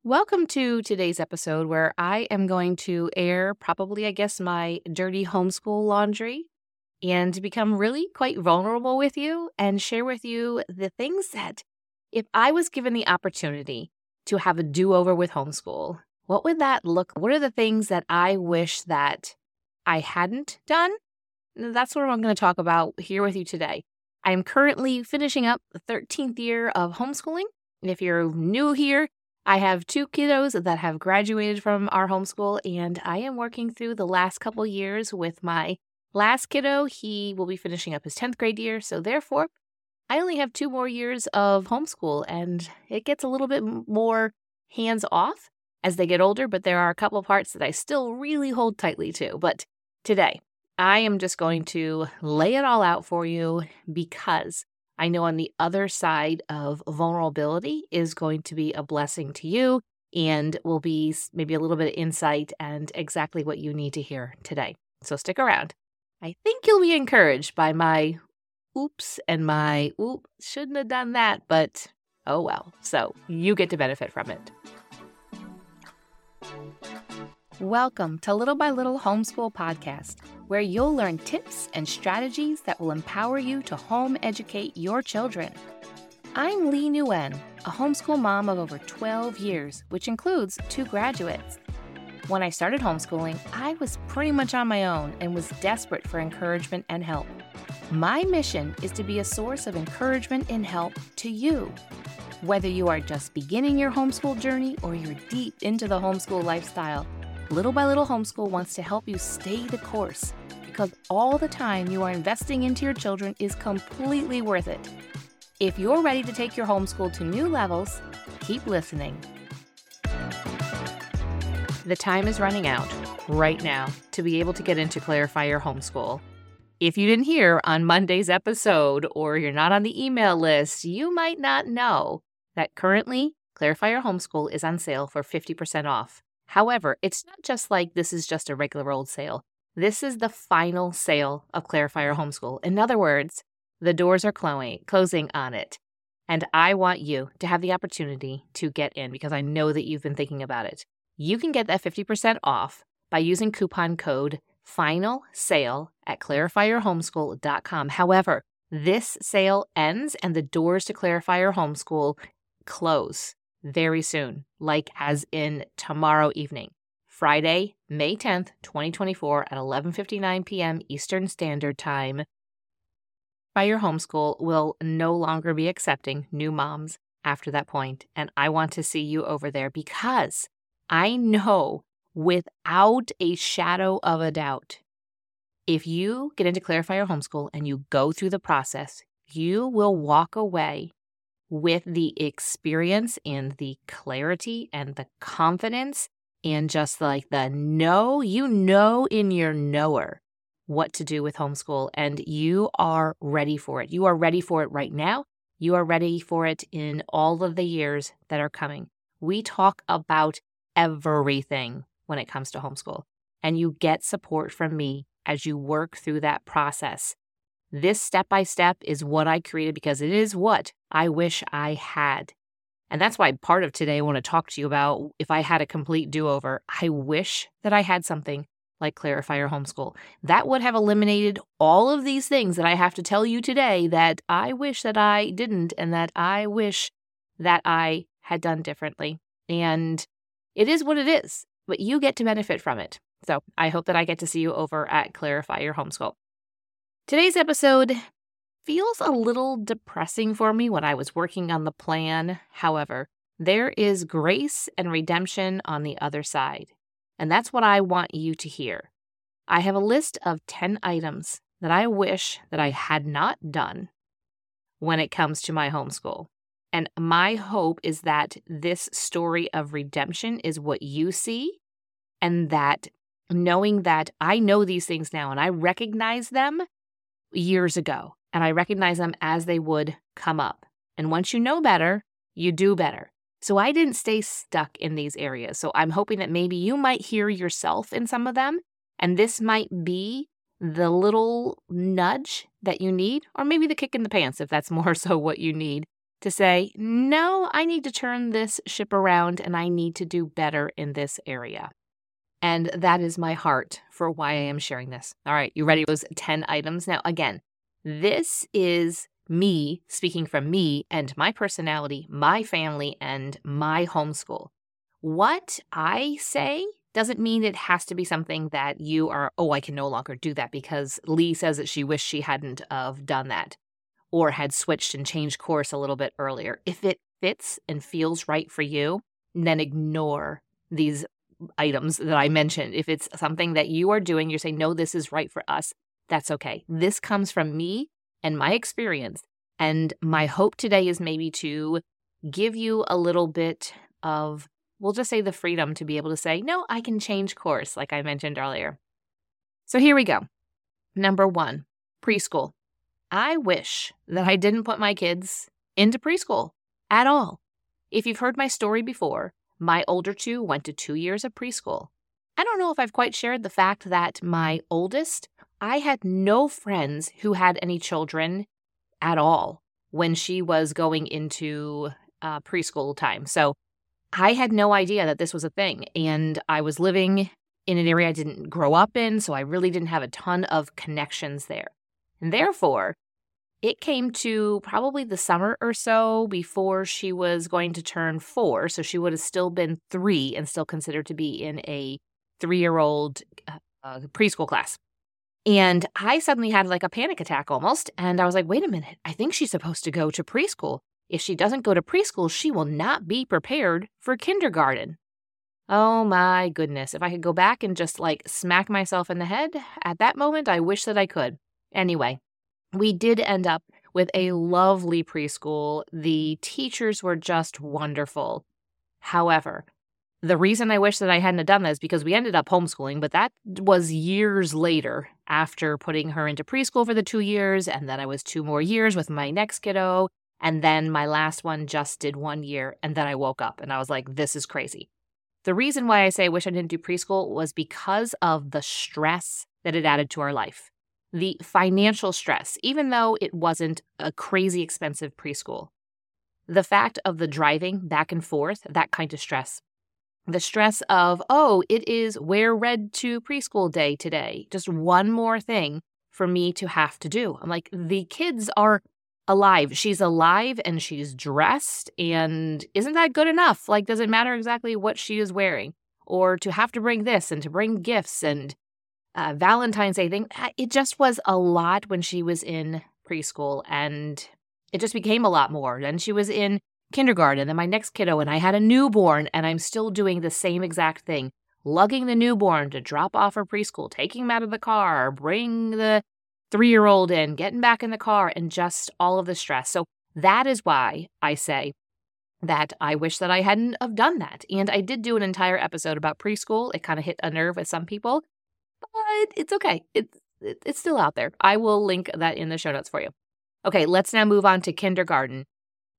Welcome to today's episode where I am going to air probably, my dirty homeschool laundry and become really quite vulnerable with you and share with you the things that if I was given the opportunity to have a do-over with homeschool, what would that look? What are the things that I wish that I hadn't done? That's what I'm going to talk about here with you today. I am currently finishing up the 13th year of homeschooling. And if you're new here, I have 2 kiddos that have graduated from our homeschool, and I am working through the last couple years with my last kiddo. He will be finishing up his 10th grade year, so therefore, I only have 2 more years of homeschool, and it gets a little bit more hands-off as they get older, but there are a couple parts that I still really hold tightly to. But today, I am just going to lay it all out for you because I know on the other side of vulnerability is going to be a blessing to you and will be maybe a little bit of insight and exactly what you need to hear today. So stick around. I think you'll be encouraged by my oops and my shouldn't have done that, but oh well. So you get to benefit from it. Welcome to Little by Little Homeschool Podcast, where you'll learn tips and strategies that will empower you to home educate your children. I'm Lee Nguyen, a homeschool mom of over 12 years, which includes 2 graduates. When I started homeschooling, I was pretty much on my own and was desperate for encouragement and help. My mission is to be a source of encouragement and help to you. Whether you are just beginning your homeschool journey or you're deep into the homeschool lifestyle, Little by Little Homeschool wants to help you stay the course because all the time you are investing into your children is completely worth it. If you're ready to take your homeschool to new levels, keep listening. The time is running out right now to be able to get into Clarify Your Homeschool. If you didn't hear on Monday's episode or you're not on the email list, you might not know that currently Clarify Your Homeschool is on sale for 50% off. However, it's not just like this is just a regular old sale. This is the final sale of Clarify Your Homeschool. In other words, the doors are closing on it. And I want you to have the opportunity to get in because I know that you've been thinking about it. You can get that 50% off by using coupon code FINALSALE at clarifyyourhomeschool.com. However, this sale ends and the doors to Clarify Your Homeschool close very soon, like as in tomorrow evening, Friday, May 10th, 2024 at 11:59 p.m. Eastern Standard Time. Clarify Your Homeschool will no longer be accepting new moms after that point, and I want to see you over there because I know without a shadow of a doubt, if you get into Clarify Your Homeschool and you go through the process, you will walk away with the experience and the clarity and the confidence and just like the in your knower what to do with homeschool. And you are ready for it. You are ready for it right now. You are ready for it in all of the years that are coming. We talk about everything when it comes to homeschool, and you get support from me as you work through that process. This step-by-step is what I created because it is what I wish I had. And that's why part of today I want to talk to you about if I had a complete do-over. I wish that I had something like Clarify Your Homeschool. That would have eliminated all of these things that I have to tell you today that I wish that I didn't and that I wish that I had done differently. And it is what it is, but you get to benefit from it. So I hope that I get to see you over at Clarify Your Homeschool. Today's episode feels a little depressing for me when I was working on the plan. However, there is grace and redemption on the other side. And that's what I want you to hear. I have a list of 10 items that I wish that I had not done when it comes to my homeschool. And my hope is that this story of redemption is what you see, and that knowing that I know these things now and I recognize them years ago, and I recognize them as they would come up. And once you know better, you do better. So I didn't stay stuck in these areas. So I'm hoping that maybe you might hear yourself in some of them, and this might be the little nudge that you need, or maybe the kick in the pants if that's more so what you need to say, no, I need to turn this ship around and I need to do better in this area. And that is my heart for why I am sharing this. All right, you ready for those 10 items? Now, again, this is me speaking from me and my personality, my family, and my homeschool. What I say doesn't mean it has to be something that you are, oh, I can no longer do that because Lee says that she wished she hadn't have done that or had switched and changed course a little bit earlier. If it fits and feels right for you, then ignore these items that I mentioned. If it's something that you are doing, you're saying, no, this is right for us, that's okay. This comes from me and my experience. And my hope today is maybe to give you a little bit of, we'll just say, the freedom to be able to say, no, I can change course, like I mentioned earlier. So here we go. Number 1, preschool. I wish that I didn't put my kids into preschool at all. If you've heard my story before, my older 2 went to 2 years of preschool. I don't know if I've quite shared the fact that my oldest, I had no friends who had any children at all when she was going into preschool time. So I had no idea that this was a thing, and I was living in an area I didn't grow up in, so I really didn't have a ton of connections there. And therefore, it came to probably the summer or so before she was going to turn 4, so she would have still been 3 and still considered to be in a 3-year-old preschool class. And I suddenly had like a panic attack almost, and I was like, wait a minute, I think she's supposed to go to preschool. If she doesn't go to preschool, she will not be prepared for kindergarten. Oh my goodness. If I could go back and just like smack myself in the head at that moment, I wish that I could. Anyway, we did end up with a lovely preschool. The teachers were just wonderful. However, the reason I wish that I hadn't done that is because we ended up homeschooling, but that was years later after putting her into preschool for the 2 years, and then I was 2 more years with my next kiddo. And then my last one just did 1 year, and then I woke up and I was like, this is crazy. The reason why I say I wish I didn't do preschool was because of the stress that it added to our life. The financial stress, even though it wasn't a crazy expensive preschool. The fact of the driving back and forth, that kind of stress. The stress of, oh, it is wear red to preschool day today. Just one more thing for me to have to do. I'm like, the kids are alive. She's alive and she's dressed, and isn't that good enough? Like, does it matter exactly what she is wearing? Or to have to bring this and to bring gifts and Valentine's Day thing. It just was a lot when she was in preschool, and it just became a lot more. Then she was in kindergarten, then my next kiddo, and I had a newborn, and I'm still doing the same exact thing. Lugging the newborn to drop off her preschool, taking him out of the car, bring the 3-year-old in, getting back in the car, and just all of the stress. So that is why I say that I wish that I hadn't have done that. And I did do an entire episode about preschool. It kind of hit a nerve with some people, but it's okay. It's still out there. I will link that in the show notes for you. Okay, let's now move on to kindergarten.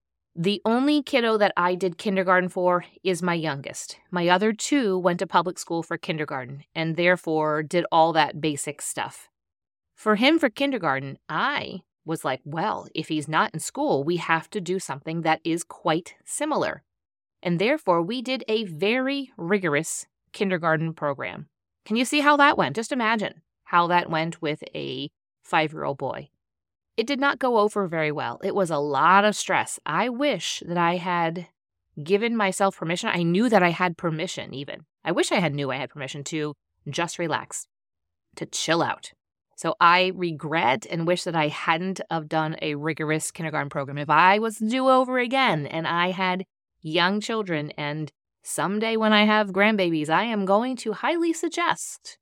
The only kiddo that I did kindergarten for is my youngest. My other 2 went to public school for kindergarten and therefore did all that basic stuff. For him, for kindergarten, I was like, well, if he's not in school, we have to do something that is quite similar. And therefore, we did a very rigorous kindergarten program. Can you see how that went? Just imagine how that went with a 5-year-old boy. It did not go over very well. It was a lot of stress. I wish that I had given myself permission. I knew that I had permission even. I wish I knew I had permission to just relax, to chill out. So I regret and wish that I hadn't have done a rigorous kindergarten program. If I was to do over again and I had young children, and someday when I have grandbabies, I am going to highly suggest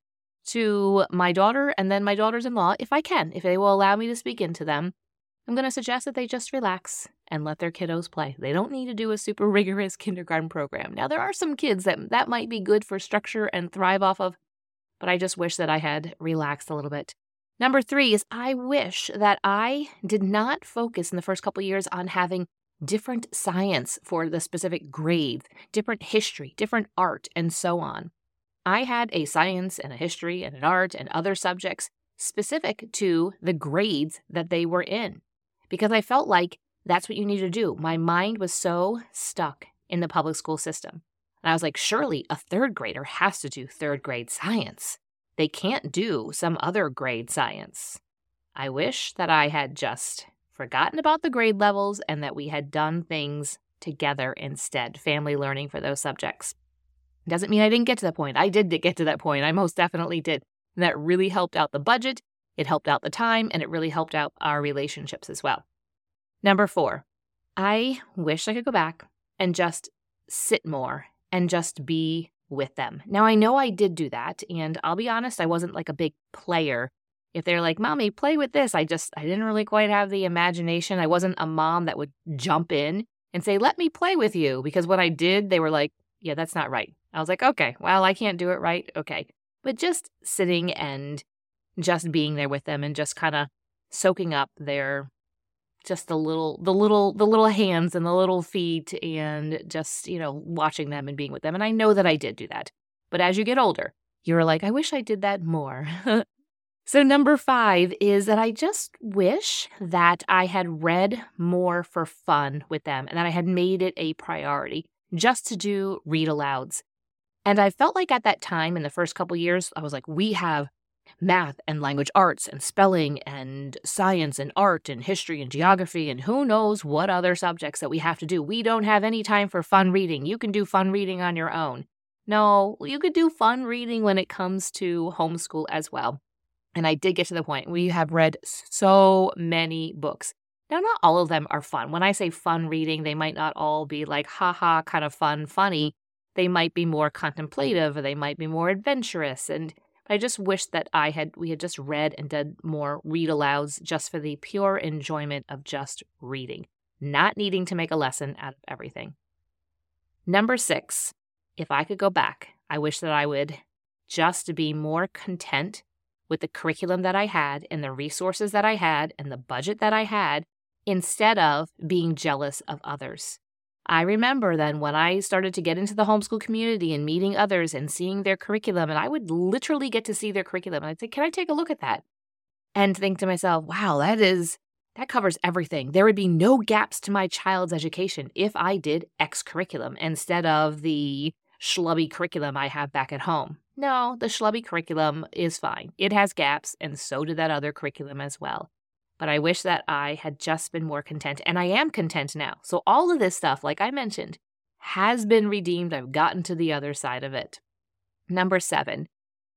to my daughter and then my daughters-in-law, if I can, if they will allow me to speak into them, I'm going to suggest that they just relax and let their kiddos play. They don't need to do a super rigorous kindergarten program. Now, there are some kids that might be good for structure and thrive off of, but I just wish that I had relaxed a little bit. Number 3 is I wish that I did not focus in the first couple years on having different science for the specific grades, different history, different art, and so on. I had a science and a history and an art and other subjects specific to the grades that they were in, because I felt like That's what you need to do. My mind was so stuck in the public school system. And I was like, surely a third grader has to do third grade science. They can't do some other grade science. I wish that I had just forgotten about the grade levels and that we had done things together instead, family learning for those subjects. Doesn't mean I didn't get to that point. I did get to that point. I most definitely did. And that really helped out the budget, it helped out the time, and it really helped out our relationships as well. Number 4, I wish I could go back and just sit more and just be with them. Now, I know I did do that, and I'll be honest, I wasn't like a big player. If they're like, Mommy, play with this, I didn't really quite have the imagination. I wasn't a mom that would jump in and say, let me play with you. Because when I did, they were like, yeah, that's not right. I was like, okay, well, I can't do it right. Okay. But just sitting and just being there with them and just kind of soaking up their, just the little hands and the little feet and just, watching them and being with them. And I know that I did do that. But as you get older, you're like, I wish I did that more. So number 5 is that I just wish that I had read more for fun with them and that I had made it a priority just to do read alouds. And I felt like at that time in the first couple years, I was like, we have math and language arts and spelling and science and art and history and geography and who knows what other subjects that we have to do. We don't have any time for fun reading. You can do fun reading on your own. No, you could do fun reading when it comes to homeschool as well. And I did get to the point. We have read so many books. Now, not all of them are fun. When I say fun reading, they might not all be like, haha, kind of fun, funny. They might be more contemplative or they might be more adventurous. And I just wish that we had just read and did more read alouds just for the pure enjoyment of just reading, not needing to make a lesson out of everything. Number 6, if I could go back, I wish that I would just be more content with the curriculum that I had and the resources that I had and the budget that I had instead of being jealous of others. I remember then when I started to get into the homeschool community and meeting others and seeing their curriculum, and I would literally get to see their curriculum. And I'd say, can I take a look at that? And think to myself, wow, that covers everything. There would be no gaps to my child's education if I did X curriculum instead of the schlubby curriculum I have back at home. No, the schlubby curriculum is fine. It has gaps, and so did that other curriculum as well. But I wish that I had just been more content, and I am content now. So all of this stuff, like I mentioned, has been redeemed. I've gotten to the other side of it. Number 7,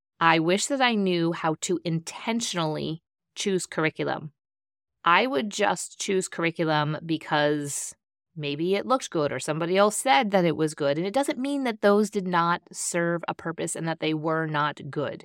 I wish that I knew how to intentionally choose curriculum. I would just choose curriculum because maybe it looked good or somebody else said that it was good. And it doesn't mean that those did not serve a purpose and that they were not good.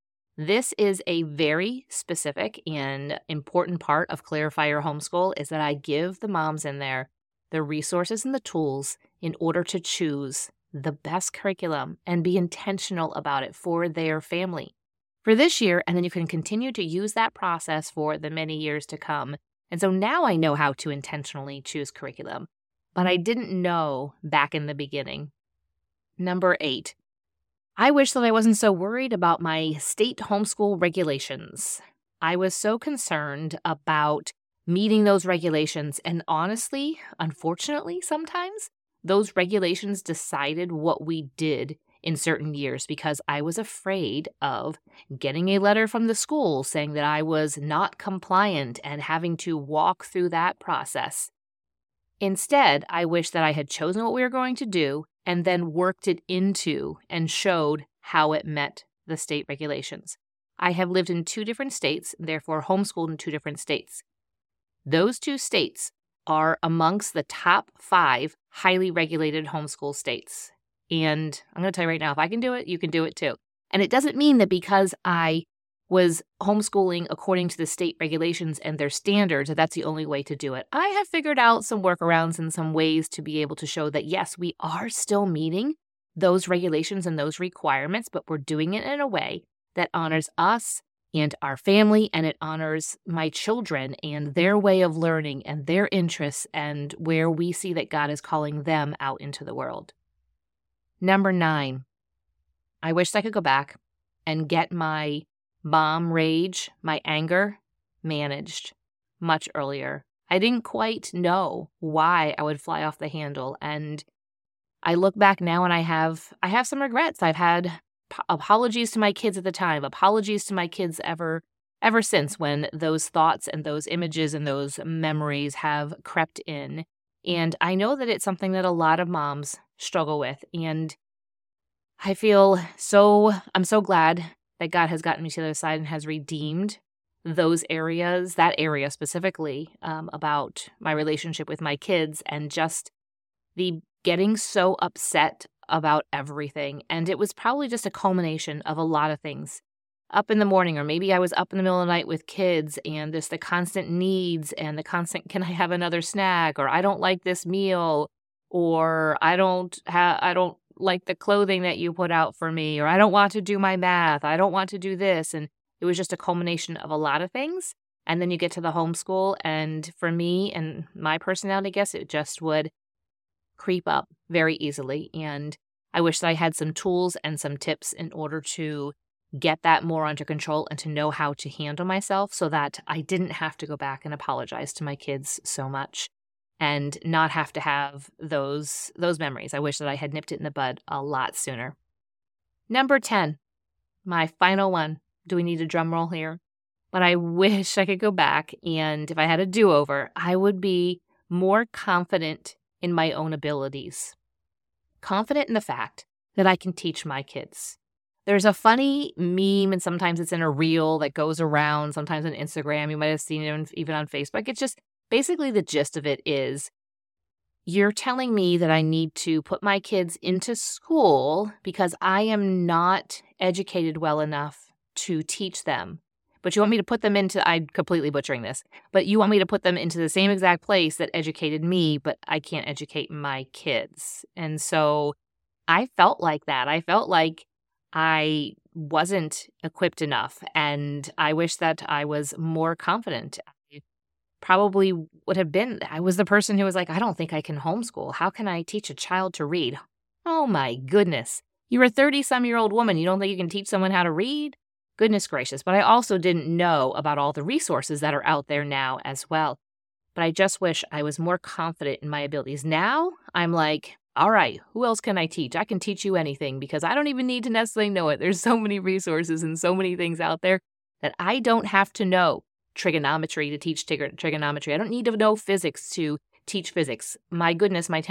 This is a very specific and important part of Clarify Your Homeschool is that I give the moms in there the resources and the tools in order to choose the best curriculum and be intentional about it for their family for this year. And then you can continue to use that process for the many years to come. And so now I know how to intentionally choose curriculum. But I didn't know back in the beginning. Number 8, I wish that I wasn't so worried about my state homeschool regulations. I was so concerned about meeting those regulations. And honestly, unfortunately, sometimes those regulations decided what we did in certain years because I was afraid of getting a letter from the school saying that I was not compliant and having to walk through that process. Instead, I wish that I had chosen what we were going to do and then worked it into and showed how it met the state regulations. I have lived in 2 different states, therefore homeschooled in 2 different states. Those 2 states are amongst the top 5 highly regulated homeschool states. And I'm going to tell you right now, if I can do it, you can do it too. And it doesn't mean that because I was homeschooling according to the state regulations and their standards, that's the only way to do it. I have figured out some workarounds and some ways to be able to show that, yes, we are still meeting those regulations and those requirements, but we're doing it in a way that honors us and our family, and it honors my children and their way of learning and their interests and where we see that God is calling them out into the world. Number 9, I wish I could go back and get my mom rage, my anger managed much earlier. I didn't quite know why I would fly off the handle. And I look back now and I have some regrets. I've had apologies to my kids at the time, apologies to my kids ever since, when those thoughts and those images and those memories have crept in. And I know that it's something that a lot of moms struggle with. And I'm so glad that God has gotten me to the other side and has redeemed those areas, that area specifically, about my relationship with my kids and just the getting so upset about everything. And it was probably just a culmination of a lot of things. Up in the morning, or maybe I was up in the middle of the night with kids, and there's the constant needs and the constant, can I have another snack? Or I don't like this meal, or I don't like the clothing that you put out for me, or I don't want to do my math. I don't want to do this. And it was just a culmination of a lot of things. And then you get to the homeschool, and for me and my personality, I guess it just would creep up very easily. And I wish that I had some tools and some tips in order to get that more under control and to know how to handle myself so that I didn't have to go back and apologize to my kids so much and not have to have those memories. I wish that I had nipped it in the bud a lot sooner. Number 10, my final one. Do we need a drum roll here? But I wish I could go back, and if I had a do-over, I would be more confident in my own abilities. Confident in the fact that I can teach my kids. There's a funny meme, and sometimes it's in a reel that goes around, sometimes on Instagram. You might have seen it even on Facebook. It's just basically the gist of it is, you're telling me that I need to put my kids into school because I am not educated well enough to teach them. But you want me to put them into, I'm completely butchering this, but you want me to put them into the same exact place that educated me, but I can't educate my kids. And so I felt like that. I felt like I wasn't equipped enough, and I wish that I was more confident. I probably would have been. I was the person who was like, I don't think I can homeschool. How can I teach a child to read? Oh my goodness. You're a 30-some-year-old woman. You don't think you can teach someone how to read? Goodness gracious. But I also didn't know about all the resources that are out there now as well. But I just wish I was more confident in my abilities. Now I'm like, all right, who else can I teach? I can teach you anything because I don't even need to necessarily know it. There's so many resources and so many things out there that I don't have to know trigonometry to teach trigonometry. I don't need to know physics to teach physics. My goodness, my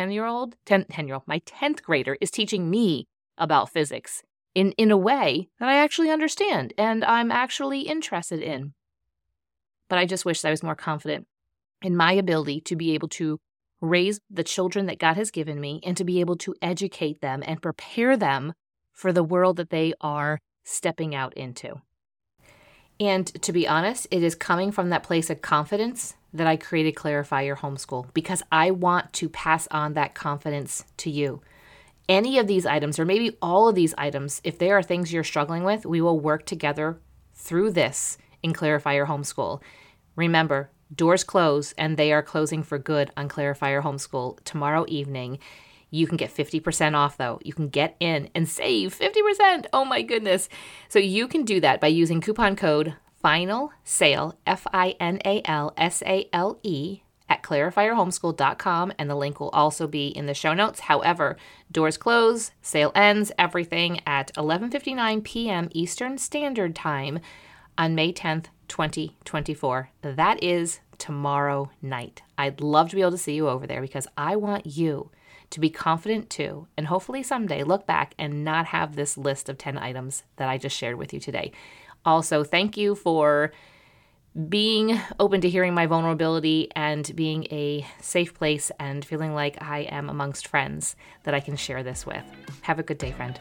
10th grader is teaching me about physics in a way that I actually understand and I'm actually interested in. But I just wish that I was more confident in my ability to be able to raise the children that God has given me and to be able to educate them and prepare them for the world that they are stepping out into. And to be honest, it is coming from that place of confidence that I created Clarify Your Homeschool, because I want to pass on that confidence to you. Any of these items, or maybe all of these items, if there are things you're struggling with, we will work together through this in Clarify Your Homeschool. Remember, doors close, and they are closing for good on Clarify Your Homeschool tomorrow evening. You can get 50% off, though. You can get in and save 50%. Oh, my goodness. So you can do that by using coupon code FINALSALE, FINALSALE, at clarifyyourhomeschool.com, and the link will also be in the show notes. However, doors close, sale ends, everything at 11:59 p.m. Eastern Standard Time on May 10th, 2024. That is tomorrow night. I'd love to be able to see you over there because I want you to be confident too, and hopefully someday look back and not have this list of 10 items that I just shared with you today. Also, thank you for being open to hearing my vulnerability and being a safe place and feeling like I am amongst friends that I can share this with. Have a good day, friend.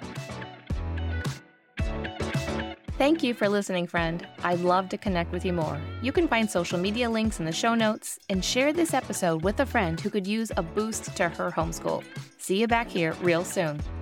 Thank you for listening, friend. I'd love to connect with you more. You can find social media links in the show notes and share this episode with a friend who could use a boost to her homeschool. See you back here real soon.